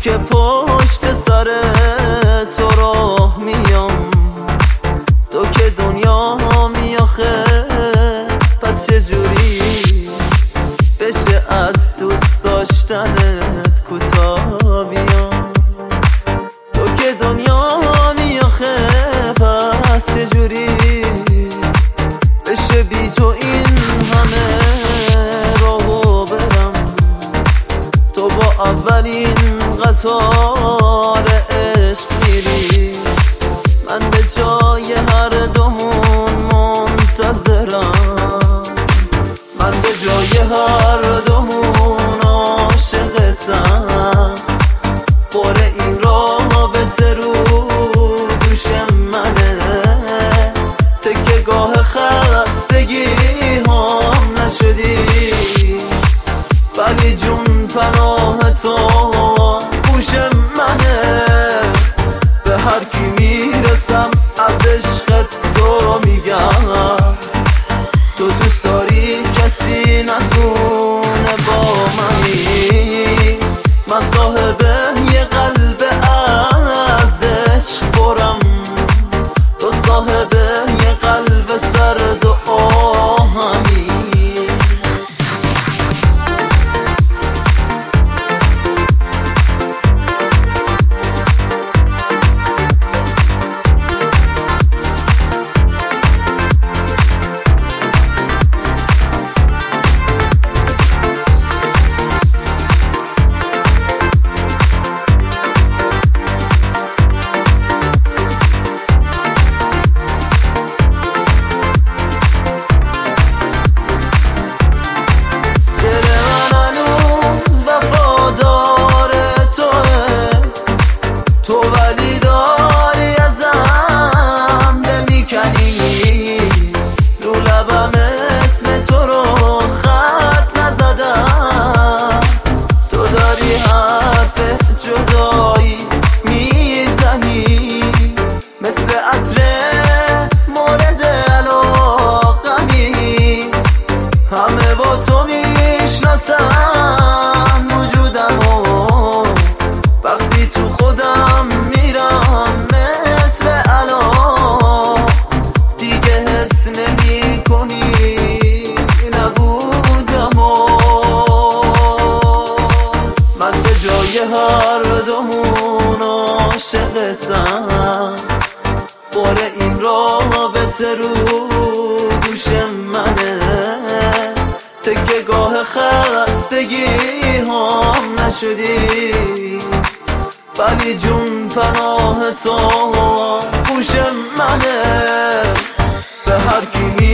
که پشت سر تو راه میام، تو که دنیا می آخه، پس چجوری بشه از دوست داشتنت کوتاه بیام؟ تو که دنیا می آخه، پس چجوری بشه بی تو این همه راهو برم؟ تو با اولین قطار عشق میری، من به جای هر دومون منتظرم، من به جای هر دومون عاشقتم. پر این رابطه رو دوش منه، تکه گاه خستگی هم نشدی، ولی جون پناه تو گوش منه. به هر کی میرسم از عشقت تو میگم، تو دوست داری کسی نتونه با منی، من صاحب یه قلب از عشق برم، تو صاحب یه قلب سرد و آهنی. تو ولی داری ازم دل میکنی، رو لبم اسم تو رو خط نزدم، تو داری حرف جدایی میزنی، مثل عطر مورد علاقمی، همه با تو میشناسن وجودمو، وقتی تو خودم میرم مثل الان، دیگه حس نمی کنی نبودم و من به جای هر دومون عاشقتم. پر این رابطه رو گوش منه، تکه گاه خستگی هم نشدی، ولی جون پناه تو گوش منه. به هر کی